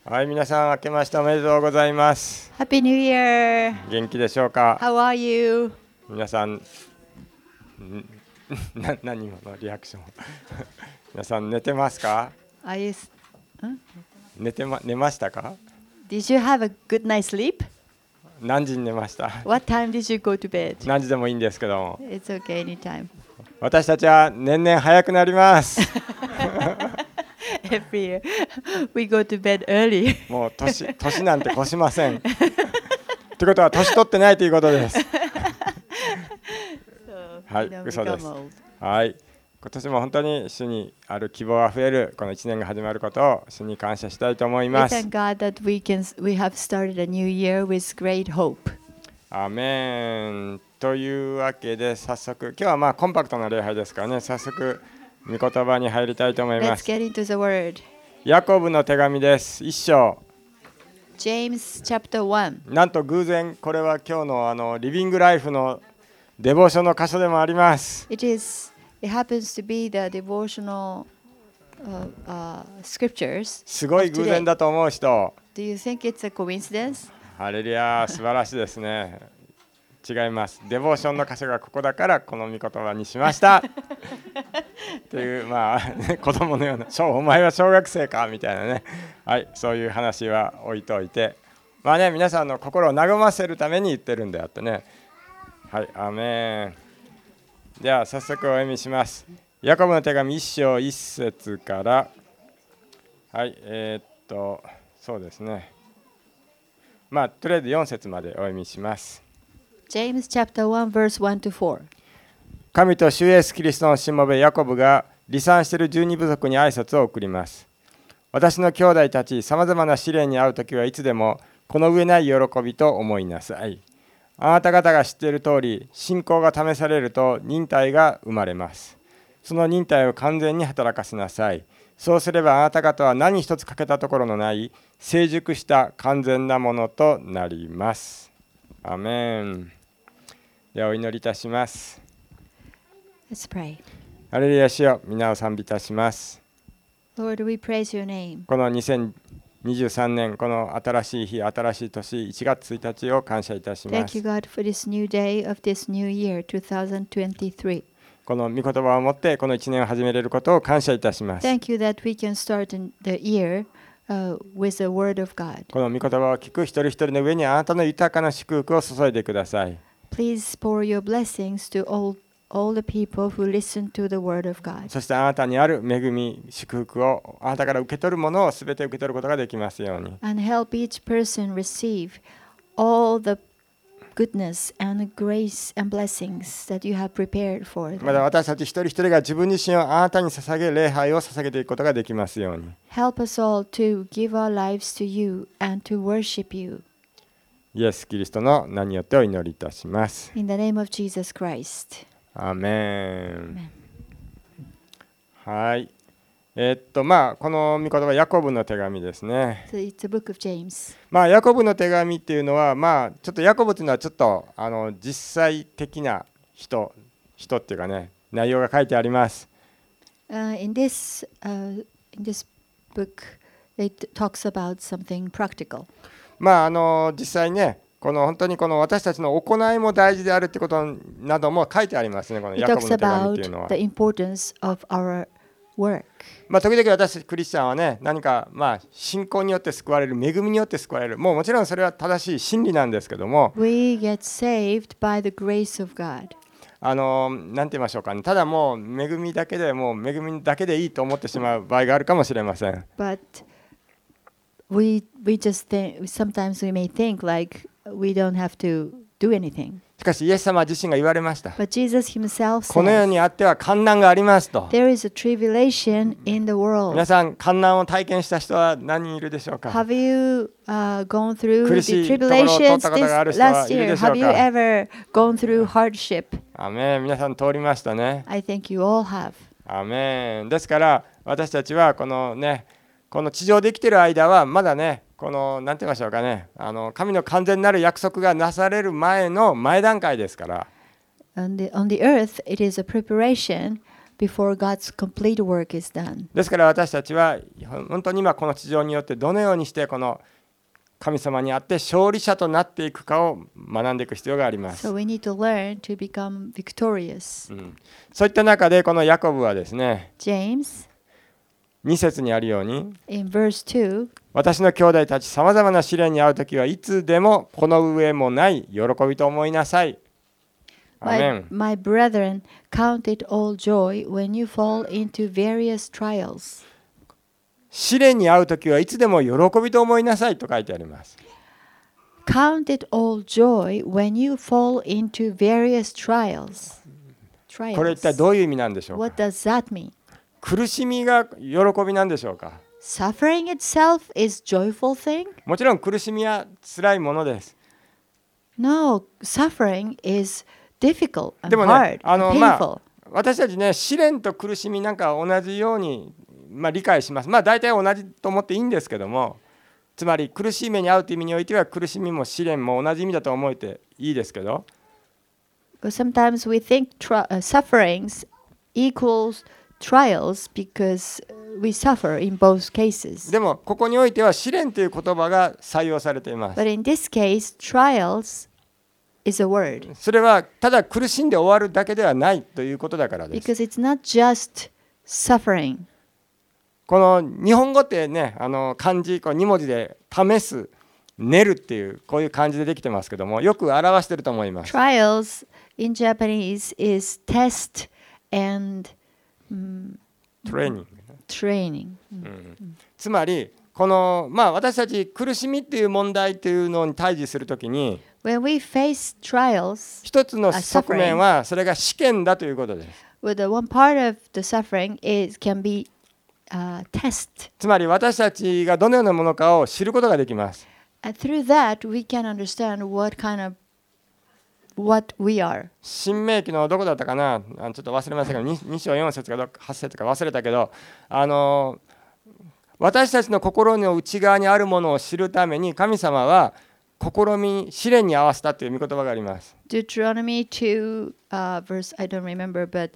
はい、皆さん明けましておめでとうございます。 Happy New Year! 元気でしょうか。 How are you? 皆さん何今のリアクション皆さん寝てますか。 Are you, 寝ましたか。 Did you have a good night's sleep? 何時に寝ました。 What time did you go to bed? 何時でもいいんですけども、 It's okay, anytime. 私たちは年々早くなります Every year we go to bed early. もう年なんて越しませんということは年取ってないということですはい、嘘です。はい、今年も本当に主にある希望あふれるこの1年が始まることを主に感謝したいと思い We ます。 thank God that we have started a new year with great hope. アーメン。というわけで早速今日はコンパクトな礼拝ですからね、早速御言葉に入りたいと思いま Let's す。 get into the word. ヤコブの手紙です。1章。 James chapter 1. なんと偶然これは今日のリビングライフのデボーションの箇所でもあります。 It happens to be the devotional scriptures. すごい偶然だと思う人。 Do you think it's a coincidence? ハレルヤ、素晴らしいですね。違います。デボーションの箇所がここだからこの御言葉にしましたっていう子供のような、お前は小学生かみたいなね、はい、そういう話は置いといて、皆さんの心を和ませるために言ってるんであってね。はい、アーメン。では早速お読みします。ヤコブの手紙1章1節から、はい、そうですね、とりあえず4節までお読みします。 James chapter 1 verse 1 to 4. 神と主イエスキリストのしもべヤコブが離散している12部族に挨拶を送ります。私の兄弟たち、さまざまな試練に遭うときはいつでもこの上ない喜びと思いなさい。あなた方が知っている通り、信仰が試されると忍耐が生まれます。その忍耐を完全に働かせなさい。そうすればあなた方は何一つ欠けたところのない成熟した完全なものとなります。アーメン。ではお祈りいたします。 Let's pray. ハレルヤ、主よ、皆を賛美いたします。 Lord, we praise your name. この2023年、この新しい日、新しい年、1月1日を感謝いたしま Thank す。 you, God, for this new day of this new year, 2023. この御言葉を持ってこの1年を始めれることを感謝いたします。 Thank you that we can start the year with the word of God. この御言葉を聞く一人一人の上にあなたの豊かな祝福を注いでください。 Please pour your blessings to all the people who listen to the word of God. そしてあなたにある恵み、祝福をあなたから受け取るものをすべて受け取ることができますように。 And help each person receive all the goodness and grace and blessings that you have prepared for また them. 私たち一人一人が自分自身をあなたに捧げ、礼拝を捧げていくことができますように。 Help us all to give our lives to you and to worship you. イエス・キリストの名によってお祈りいたします。 In the name of Jesus Christ. アーメン。はい。この御言葉はヤコブの手紙ですね。 So it's a book of James. ヤコブの手紙っていうのは、ちょっとヤコブっていうのはちょっと実際的な人っていうかね、内容が書いてあります。 In this book, it talks about something practical. 実際ね、本当に私たちの行いも大事であるってことなども書いてありますね、この It ヤコブ talks の手紙 about っていうのは。 the importance of our work. 時々私クリスチャンはね、何か信仰によって救われる、恵みによって救われる、もちろんそれは正しい真理なんですけども、 We get saved by the grace of God. なんて言いましょうかね、ただもう恵みだけでいいと思ってしまう場合があるかもしれません。 But we just think, sometimes we may think like we don't have to do anything. しかしイエス様自身が言われました。 But Jesus himself この世 says にあっては患難がありますと。 there is a tribulation in the 皆 world. さん、患難を体験した人は何人いるでしょうか。 Have you gone through 苦しい the ところを通っ tribulations たことがある this 人は last いる year? でしょう Have you か。 ever gone through hardship? アメン。皆さん通りましたね。 I think you all have. アメン。ですから私たちはこの地上で生きている間はまだね、なんて言いましょうかね、神の完全なる約束がなされる前の前段階ですから。 On the earth, it is a preparation, before God's complete work is done. ですから私たちは本当に今この地上によってどのようにしてこの神様にあって勝利者となっていくかを学んでいく必要があります。 So we need to learn to become victorious. そういった中でこのヤコブはですね、 James, 2節にあるように、 in verse 2, 私の兄弟たち、さまざまな試練に遭うときはいつでもこの上もない喜びと思いなさい。アメン。 my brethren, count it all joy when you fall into various trials. 試練に遭うときはいつでも喜びと思いなさいと書いてあります。 Count it all joy when you fall into various trials. これ一体どういう意味なんでしょう What か。 does that mean? 苦しみが喜びなんでしょうか。 Suffering itself is joyful thing? もちろん苦しみは辛いものです。 No, suffering is difficult で and もね、 hard, and ま painful. あ、私たちね、試練と苦しみなんか同じように、理解します。大体同じと思っていいんですけども、つまり苦しい目に遭うという意味においては苦しみも試練も同じ意味だと思えていいですけど、 Because sometimes we think sufferings equals trials because we suffer in both cases. でもここにおいては試練という言葉が採用されています。 But in this case, trials is a word それはただ苦しんで終わるだけではないということだからです。 because it's not just suffering. この日本語ってね、漢字2文字で試す、練るっていうこういう漢字でできてますけども、よく表していると思います。 Trials in Japanese is test and トレーニング。 training. つまりこの、私たち苦しみっていう問題っていうのに対峙するときに、 When we face trials, 一つの側面はそれが試験だということです。 well, the one part of the suffering can be test. つまり私たちがどのようなものかを知ることができます。 And through that, we can understand what we are. 新明記のどこだったかな、ちょっと忘れましたけど、2章4節か8節か忘れたけど、私たちの心の内側にあるものを知るために神様は試練に合わせたという御言葉があります。 Deuteronomy 2, verse, I don't remember, but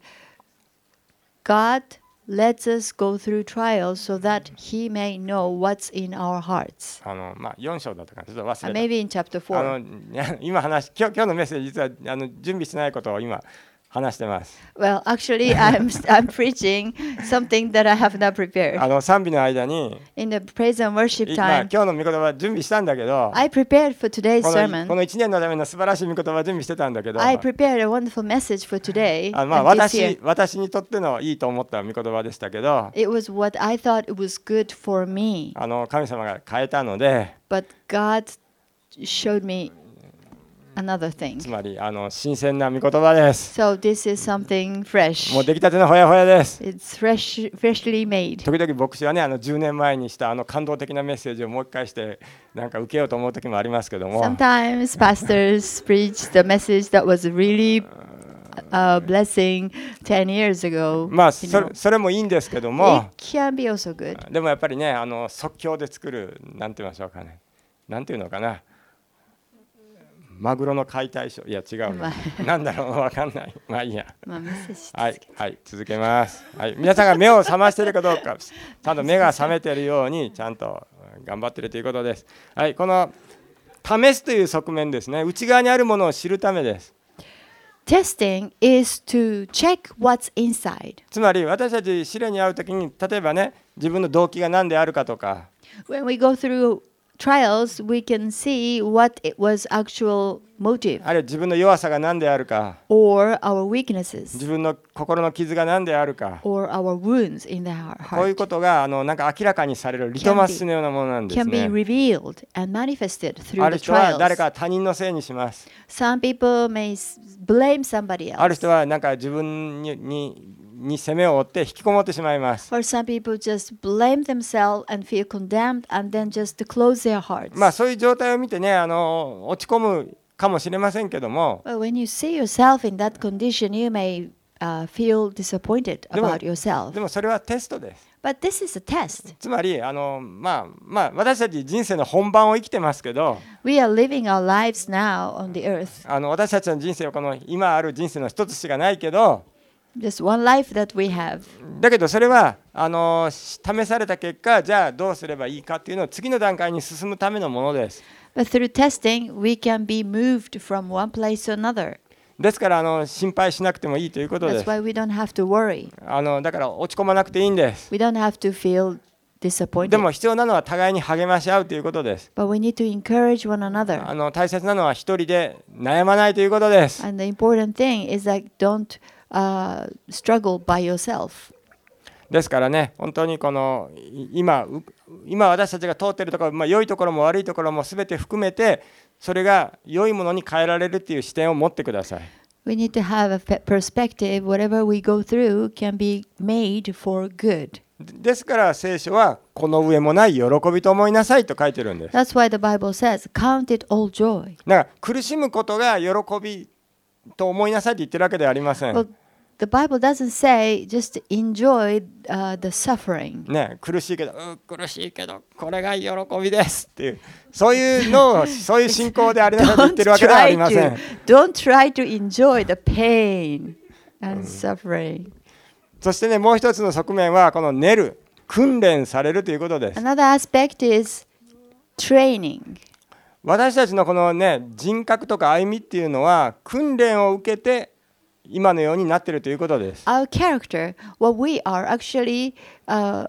God lets us go through trials so that He may know what's in our hearts. 4章だったかな、ちょっと忘れた。 Maybe in chapter 4. 今今日のメッセージ実は準備してないことを今話してます。 Well, actually, I'm preaching something that I have not prepared. 賛美の間に In the praise and worship 今 time, 日の御言葉準備したんだけど、 I prepared for today's こ sermon. の1年のための素晴らしい御言葉準備してたんだけど、 I prepared a wonderful message for today ま and あ this year. 私にとってのいいと思った御言葉でしたけど、 It was what I thought it was good for me, 神様が変えたので、 but God showed me another つ thing. まり新鮮な御言葉です。 So this is something fresh. もう出来たてのほやほやです。 It's freshly made. 時々牧師はね、10年前にした感動的なメッセージをもう一回してなんか受けようと思う時もありますけども、 Sometimes pastors preach the message that was really a blessing 10 years ago. それもいいんですけども、 It can be also good. でもやっぱりね、即興で作る、なんて言いましょうかね、なんていうのかな、マグロの解体ショー、いや違うな、なんだろう、わかんない。まあいいや。はい、はい、続けます。はい、皆さんが目を覚ましているかどうか、ちゃんと目が覚めているようにちゃんと頑張っているということです。はい、この試すという側面ですね。内側にあるものを知るためです。 Testing is to check what's inside. つまり私たち試練に遭うときに、例えばね、自分の動機が何であるかとか、 When we go through trials, we can see what it was actual motive あるいは自分の弱さが何であるか、 or our weaknesses 自分の心の傷が何であるか、 or our wounds in the こういう heart ことがなんか明らかにされるリトマスのようなものなんです can be ね。 revealed and manifested あ through る the 人は誰 trials. か他人のせいにします。 Some people may blame somebody ある else. 人はなんか自分に責めを負って引きこもってしまいます。 Or some people just blame themselves and feel condemned and then just close their hearts. そういう状態を見てね、落ち込むかもしれませんけども、 Well, when you see yourself in that condition, you may feel disappointed でも about yourself. でもそれはテストです。 But this is a test. つまり私たち人生の本番を生きてますけど、 We are living our lives now on the earth. 私たちの人生はこの今ある人生の一つしかないけど、 just one life that we have. だけどそれは試された結果、じゃあどうすればいいかっていうのを次の段階に進むためのものです。 But through testing, we can be moved from one place to another. ですから心配しなくてもいいということで That's す。 why we don't have to worry. だから落ち込まなくていいんです。 We don't have to feel で disappointed. も必要なのは互いに励まし合うということです。 But we need to encourage one another. 大切なのは一人で悩まないということです。 And the important thing is that don't struggle by yourself. ですからね、本当に今私たちが通っているところ、良いところも悪いところも全て含めて、それが良いものに変えられるっていう視点を持ってください。 We need to have a perspective. Whatever we go through can be made for good. ですから聖書はこの上もない喜びと思いなさいと書いてるんです。 That's why the Bible says, count it all joy. だから苦しむことが喜びと思いなさいと言ってるわけではありません。 Well, the Bible doesn't say just enjoy the suffering. ね、苦しいけどこれが喜びですっていうそういう信仰でありなさいと言ってるわけではありません。 Don't try to enjoy the pain and suffering. そしてね、もう一つの側面はこの練る、訓練されるということです。 Another aspect is training. 私たちのこのね、人格とか歩みっていうのは訓練を受けて今のようになっているということです。 Our character, what we are actually are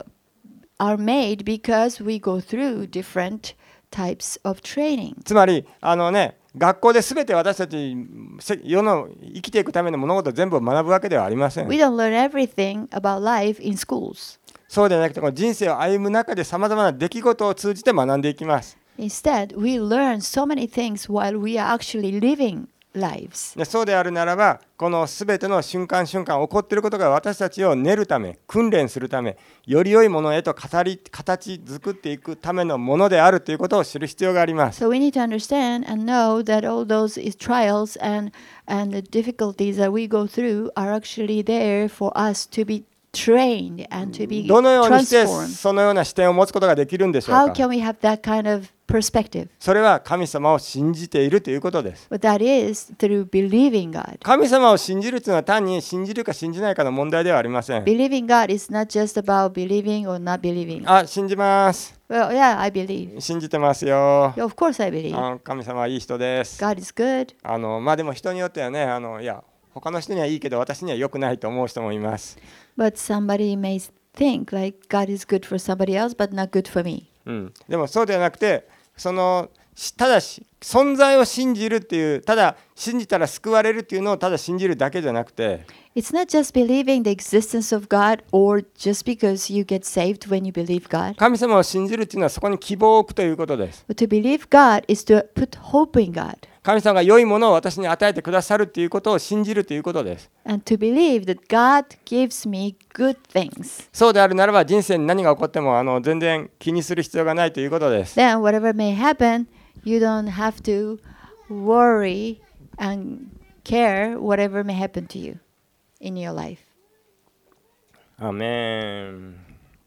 made because we go through different types of training. つまり学校で全て私たち世の生きていくための物事を全部学ぶわけではありません。 We don't learn everything about life in schools. そうではなくて、この人生を歩む中でさまざまな出来事を通じて学んでいきます。 Instead, we learn so many things while we are actually living lives. でそうであるならば、この全ての瞬間瞬間起こっていることが私たちを練るため、訓練するため、より良いものへと形作っていくためのものであるということを知る必要があります。 So we need to understand and know that all those trials and the difficulties that we go through are actually there for us to be trained and to be どのようにして transformed. そのような視点を持つことができるんでしょう How か。 can we have that kind of perspective? それは神様を信じているということです。 But that is through believing God. 神様を信じるというのは単に信じるか信じないかの問題ではありません。 Believing God is not just about believing or not believing. 信じます。 Well, yeah, I believe. 信じてますよ。 Yeah, of course I believe. 神様はいい人です。 God is good. でも人によってはね、いや他の人にはいいけど私には良くないと思う人もいます。 But somebody may think like God is good for somebody else, but not good for me. でもそうではなくて、ただし存在を信じるっていう、ただ信じたら救われるっていうのをただ信じるだけじゃなくて、 It's not just believing the existence of God or just because you get saved when you believe God. 神様を信じるっていうのはそこに希望を置くということです。 But to believe God is to put hope in God 神様が良いものを私に与えてくださるっていうことを信じるということです。 and to believe that God gives me good things. そうであるならば人生に何が起こっても全然気にする必要がないということです。 Then whatever may happen, you don't have to worry and care whatever may happen to you in your life. アーメン。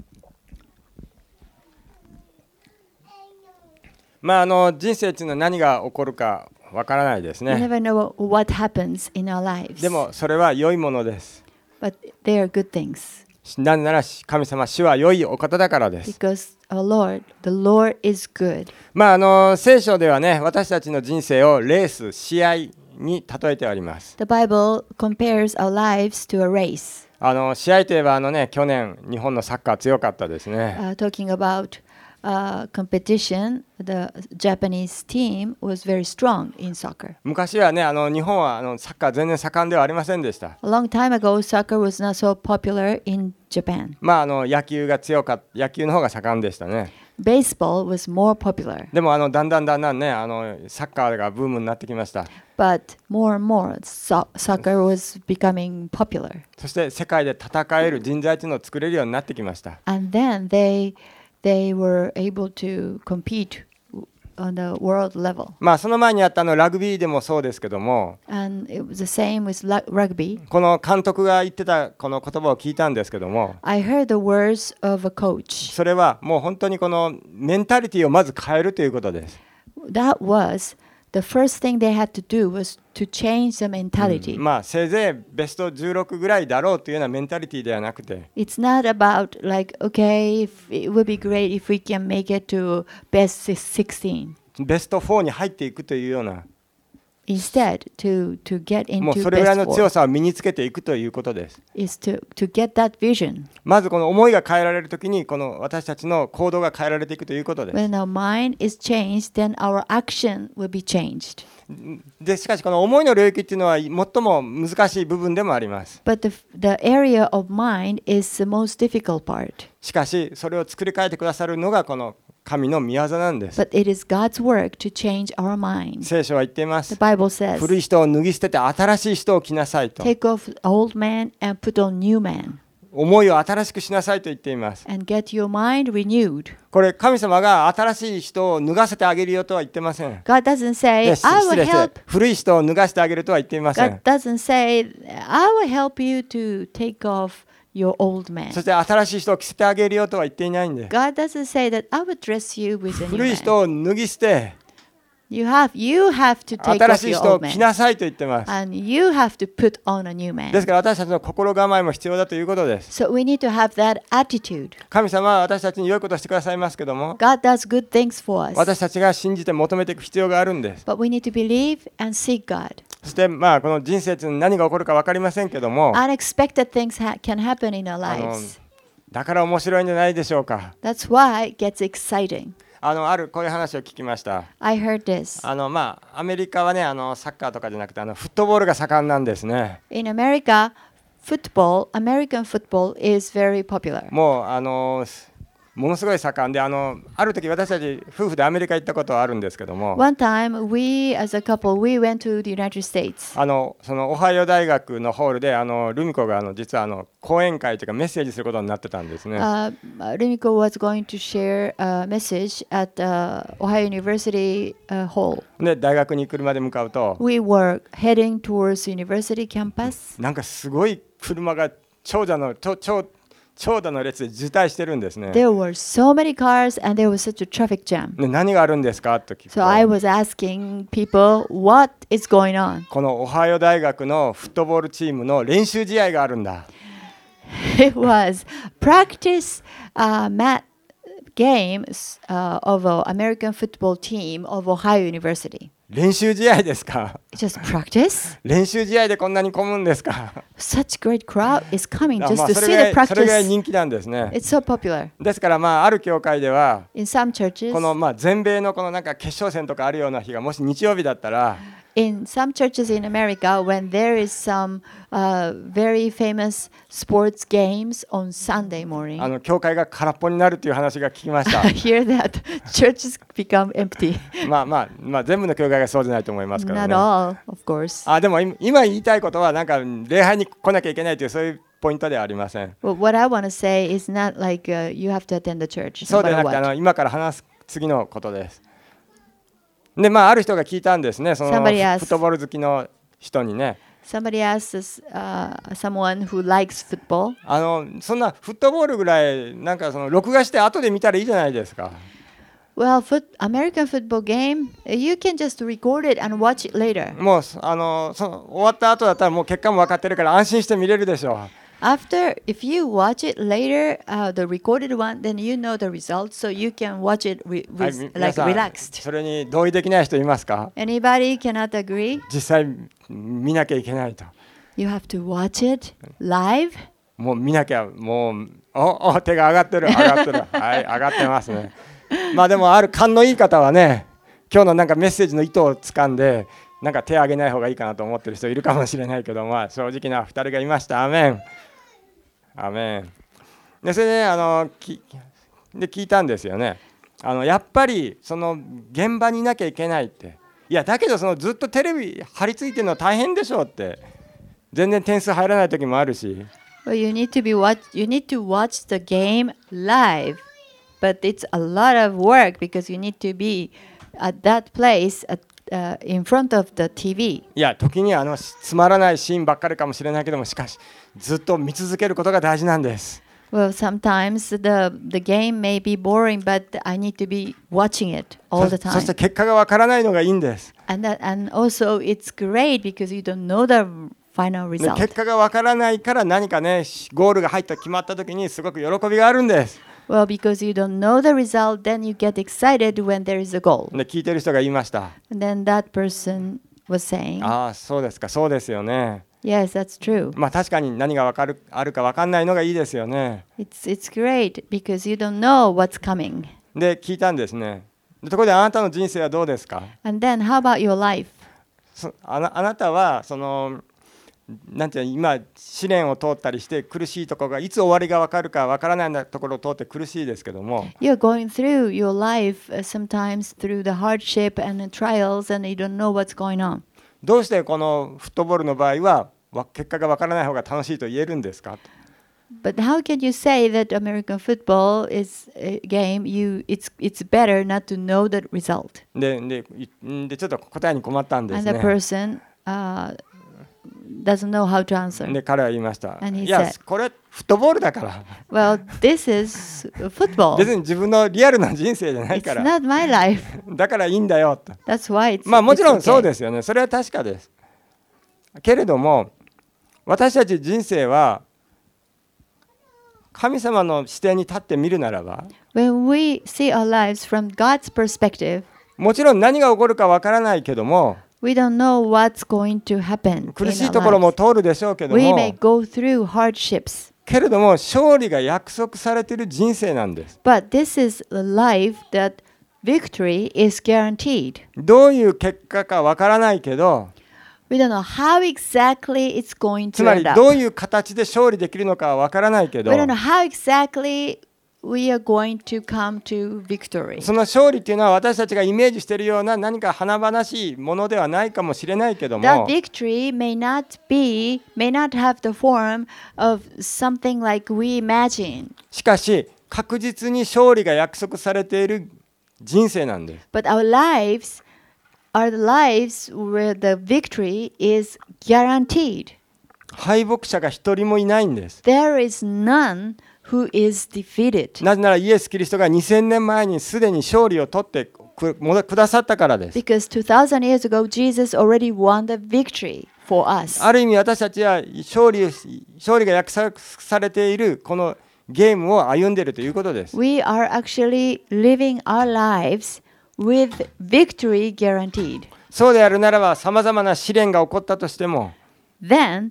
人生っていうのは何が起こるかわからないです We ね。 never know what happens in our lives. でもそれは良いものです。 But they are good things なぜなら神様、主は良いお方だからです。 because our Lord, the Lord is good. 聖書ではね、私たちの人生をレース、試合に例えてあります。 The Bible compares our lives to a race. 試合といえば去年日本のサッカー強かったですね。 Talking about competition, the Japanese team was very strong in soccer. 昔はね、日本はサッカー全然盛んではありませんでした。 A long time ago, soccer was not so popular in Japan. 野球の方が盛んでしたね。 Baseball was more popular. でもだんだんね、サッカーがブームになってきました。 But more and more, soccer was becoming popular. そして世界で戦える人材というのを作れるようになってきました。 And then they were able to compete on the world level. その前にあったラグビーでもそうですけども、 And it was the same with rugby. この監督が言ってたこの言葉を聞いたんですけども、 I heard the words of a coach. それはもう本当にこのメンタリティをまず変えるということです。 That was the the first thing they had to do was to change the mentality. まあせいぜいベスト16ぐらいだろうというようなメンタリティではなくて、 It's not about like, okay, if it would be great if we can make it to best 16. ベスト4に入っていくというような、 Instead, to get もう into それぐらい best の強 4 さを身につけていくということです。 is to get that vision. まずこの思いが変えられるときに、この私たちの行動が変えられていくということです。 When our mind is changed, then our action will be changed. でしかしこの思いの領域っていうのは最も難しい部分でもあります。 But the area of mind is the most difficult part. しかしそれを作り変えてくださるのがこの神の御業なんです。 But it is God's work to change our mind. 聖書は言っていま The す。 Bible says, 古い人を脱ぎ捨てて新しい人を着なさいと。 take off old man and put on new man, 思いを新しくしなさいと言っています。 and get your mind renewed. これ神様が新しい人を脱がせてあげるよとは言ってません。 God doesn't say, 失 I will 礼して help. 古い人を脱がせてあげるとは言っていませ God ん。 doesn't say, I will help you to take off your old man. そして新しい人を着せてあげるよとは言っていないんで、 God doesn't say that I will dress you with a new 古い man. 人を脱ぎ捨て You have to take 新 off しい your 人を old 着 man. なさいと言ってます。 And you have to put on a new で man. すから私たちの心構えも必要だということです。 So we need to have that attitude. 神様は私たちに良いことをしてくださいますけども、 God does good things for us. 私たちが信じて求めていく必要があるんです。 But we need to believe and seek God. そしてまあこの人生に何が起こるか分かりませんけども、 Unexpected things can happen in our あの lives. だから面白いんじゃないでしょうか。 That's why it gets exciting. あるこういう話を聞きました。 I heard this. まあアメリカはねサッカーとかじゃなくてフットボールが盛んなんですね。 In America, American football is very popular. もうものすごい盛んである時私たち夫婦でアメリカ行ったことはあるんですけども、 One time, we as a couple, we went to the United States. そのオハイオ大学のホールでルミ子が実は講演会というかメッセージすることになってたんですね。 Rumiko was going to share a message at Ohio University hall. で大学に車で向かうと、 We were heading towards university campus. なんかすごい車が長蛇の列で渋滞してるんですね。 There were so many cars and there was such a traffic jam. で何があるんですかと聞く So I と、 was asking people, what is going on? このオハイオ大学のフットボールチームの練習試合があるんだ。 It was practice games of an American football team of Ohio University. 練習試合ですか？ Just practice? 練習試合でこんなに混むんですか？ Such great crowd is coming まあ just to そ see れ the ぐらい practice. 人気なんですね。 It's so popular. ですからある教会では In some churches, この全米のこのなんか決勝戦とかあるような日がもし日曜日だったら、 in some churches in America, when there is some very famous sports games on Sunday morning, 教会が空っぽになるという話が聞きました。 I hear that churches become empty. まあ全部の教会がそうじゃないと思いますから Not ね。 all, of course. でも今言いたいことはなんか礼拝に来なきゃいけないというそういうポイントではありません。 But what I want to say is not like you have to attend the church, そ no うで matter なくて what. 今から話す次のことです。である人が聞いたんですね。そのフ Somebody asked- ットボール好きの人にね。 Somebody asked us, someone who likes football, そんなフットボールぐらいなんか録画して後で見たらいいじゃないですか。 well, American football game, you can just record it and watch it later. もう終わった後だったらもう結果も分かってるから安心して見れるでしょう。 After, if you watch it later, the recorded one, then you know the results, so you can watch it はい with 皆 like さん relaxed. それに同意できない人いますか？ Anybody cannot agree? 実際見なきゃいけないと。 You have to watch it live. もう見なきゃもう手が上がってるはい上がってますね。でもある勘のいい方はね、今日のなんかメッセージの意図をつかんでなんか手を挙げない方がいいかなと思ってる人いるかもしれないけど、正直な2人がいました。アーメンアーメン。でそれで聞いたんですよね。やっぱりその現場にいなきゃいけないって、いやだけどずっとテレビ張り付いてるの大変でしょって、全然点数入らない時もあるし、 Well, you need to watch the game live, but it's a lot of work because you need to be at that place in front of the TV. いや時につまらないシーンばっかりかもしれないけども、しかしずっと見続けることが大事なんです。 Well, sometimes the game may be boring, but I need to be watching it all the そして time. 結果がわからないのがいいんです。 And also it's great because you don't know the final ね result. 結果がわからないから何かねゴールが入った決まった時にすごく喜びがあるんです。 Well, because you don't know the result, then you get excited when there is a goal. で聞いてる人が言いました。 And then that person was saying, ああそうですか、そうですよね。 yes, that's true. まあ確かに何があるかわかんないのがいいですよね。 It's great because you don't know what's coming. で聞いたんですね。でところであなたの人生はどうですか。 And then how about your life? あなたはそのなんていうの今試練を通ったりして苦しいところがいつ終わりが分かるか分からないところを通って苦しいですけども、 You're going through your life sometimes through the hardship and the trials and you don't know what's going on. どうしてこのフットボールの場合は結果が分からない方が楽しいと言えるんですか。 But how can you say that American football is a game? It's better not to know the result. でちょっと答えに困ったんです And the ね。 person doesn't know how to answer. で彼は言いました。 And he いや said, これフットボールだから。 well, this is football. 別に自分のリアルな人生じゃない It's から。 not my life. だからいいんだよと。 That's why it's まあもちろん it's そう okay. ですよね。それは確かです。けれども私たち人生は神様の視点に立ってみるならば、 When we see our lives from God's perspective, もちろん何が起こるかわからないけども、 we don't know what's going to happen 苦 in しい our ところも lives. 通るでしょうけど We も、 may go through hardships, けれども勝利が約束されている人生なんです。 but this is a life that victory is guaranteed. どういう結果かわからないけど、 We don't know how exactly it's going つ to まり end ど up. ういう形で勝利できるのかはわからないけど、 We don't know how exactly we are going to come to victory. その勝利っていうのは私たちがイメージしているような何か華々しいものではないかもしれないけど That も、 victory may not have the form of something like we imagine. しかし確実に勝利が約束されている人生なんです。 But our lives are the lives where the victory is guaranteed. 敗北者が一人もいないんです。 There is none who is defeated. なぜならイエス・キリストが2000年前にすでに勝利を取ってくださったからです。 Because 2000 years ago, Jesus already won the victory for us. ある意味私たちは勝利が約束されているこのゲームを歩んでいるということです。 We are actually living our lives with victory guaranteed. そうであるならばさまざまな試練が起こったとしても、 Then,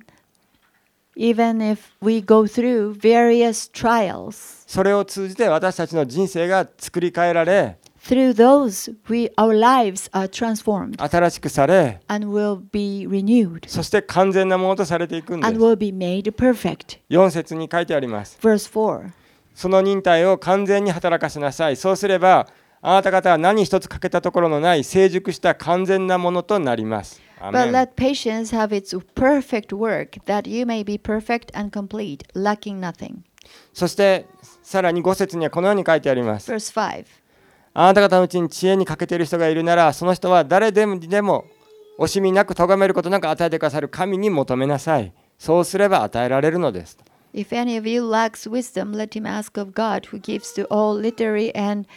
even if we go through various trials, それを通じて私たちの人生が作り変えられ、 through those, our lives are transformed 新しくされ、 and will be renewed そして完全なものとされていくんで and す。 will be made perfect. 4節に書いてあります。 Verse 4. その忍耐を完全に働かせなさい。そうすればあなた方は何一つ欠けたところのない成熟した完全なものとなります。アー But メン。 let patience have its perfect work, that you may be perfect and complete, lacking nothing. そしてさらに5節にはこのように書いてあります。 Verse 5. あなた方のうちに知恵に欠けている人がいるなら、その人は誰でも惜しみなく咎めることなく与えてくださる神に求めなさい。そうすれば与えられるのです。 If any of you lacks wisdom, let him ask of God, who gives to all liberally and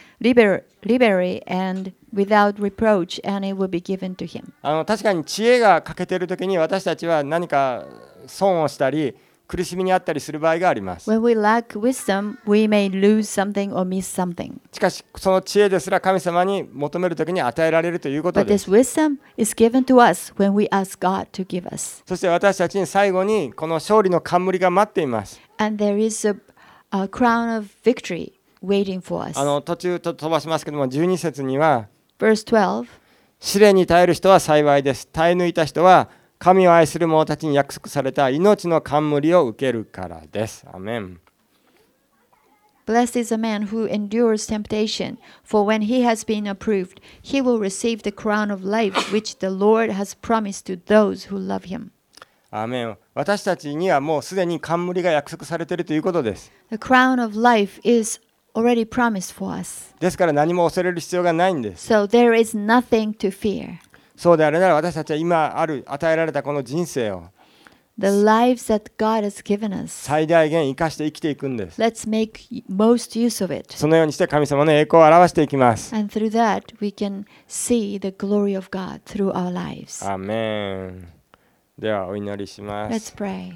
without reproach, and it will be given to him. 確かに知恵が欠けているときに私たちは何か損をしたり苦しみにあったりする場合があります。 When we lack wisdom, we may lose something or miss something. しかしその知恵ですら神様に求めるときに与えられるということ But で this す。 wisdom is given to us when we ask God to give us. そして私たちに最後にこの勝利の冠が待っています。 And there is a crown of victory waiting for us. 途中と飛ばしますけども12節には Verse 12. 試練に耐える人は幸いです。耐え抜いた人は神を愛する者たちに約束された命の冠を受けるからです。アメン。 Blessed is a man who endures temptation, for when he has been approved, he will receive the crown of life which the Lord has promised to those who love him. アメン。私たちにはもうすでに冠が約束されているということです。 The crown of life is already promised for us. ですから何も恐れる必要がないんです。 So there is nothing to fear. そうであるなら私たちは今与えられたこの人生を The lives that God has given us. 最大限生かして生きていくんです。 Let's make most use of it. そのようにして神様の栄光を表していきます。 And through that, we can see the glory of God through our lives. アーメン。ではお祈りしま Let's す。 pray.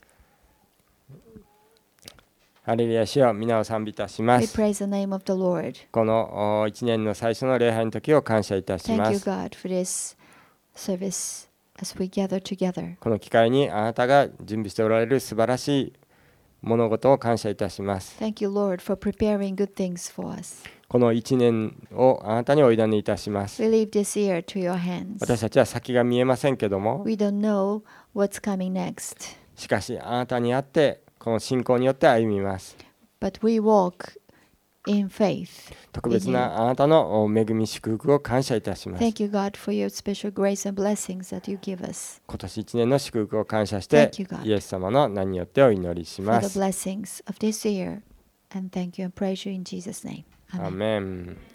ハレルヤ、主よ、皆を賛美いたしま We す。 praise the name of the Lord. この1年の最初の礼拝の時を感謝いたし Thank ま you, す。 God, for this service as we gather together. この機会にあなたが準備しておられる素晴らしい物事を感謝いたします。 Thank you, Lord, for preparing good things for us. この1年をあなたにお委ねいたします。 We leave this year to your hands. 私たちは先が見えませんけども、 We don't know what's coming next, しかしあなたにあってこの信仰によって歩みます。 but we walk in faith. 特別なあなたの恵み祝福を感謝いたします。 Thank you, God, for your special grace and blessings that you give us. 今年1年の祝福を感謝して Thank you, God. イエス様の名によってお祈りし For ま the す。 blessings of this year. And thank you and praise you in Jesus' name. アー Amen. メン。